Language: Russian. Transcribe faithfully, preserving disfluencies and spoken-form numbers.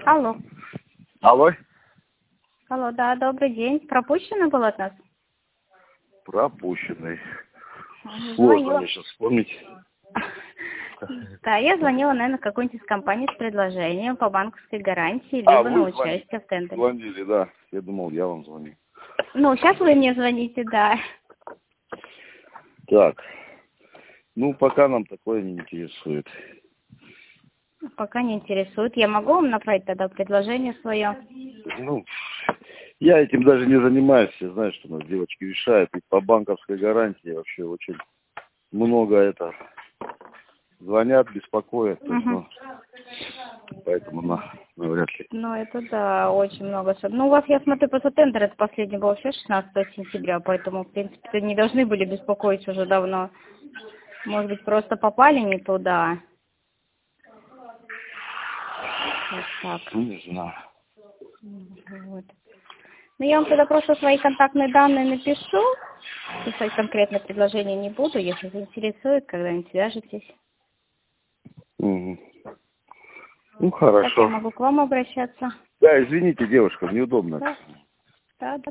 Алло. Алло. Алло, да, добрый день. Пропущено было от нас? Пропущенный. Сложно Звонила. мне сейчас вспомнить. Да, я звонила, наверное, какой-нибудь из компании с предложением по банковской гарантии, А, либо на вы звоните, участие в тендере. звонили, да. Я думал, я вам звоню. Ну, сейчас вы мне звоните, да. Так. Ну, пока нам такое не интересует. Пока не интересует. Я могу вам направить тогда предложение свое? Ну, я этим даже не занимаюсь. Я знаю, что у нас девочки решают. И по банковской гарантии вообще очень много это звонят, беспокоят. То есть, Угу. ну, поэтому на, навряд ли. Ну, это да, очень много. Ну, у вас, я смотрю, просто тендер это последний был вообще шестнадцатого сентября, поэтому, в принципе, не должны были беспокоить уже давно. Может быть, просто попали не туда. Вот так. Ну, не знаю. Вот. Ну, я вам тогда просто свои контактные данные напишу. Писать конкретное предложение не буду. Если заинтересует, когда-нибудь свяжетесь. Угу. Ну, Так я хорошо. могу к вам обращаться. Да, извините, девушка, неудобно. Да, да. да.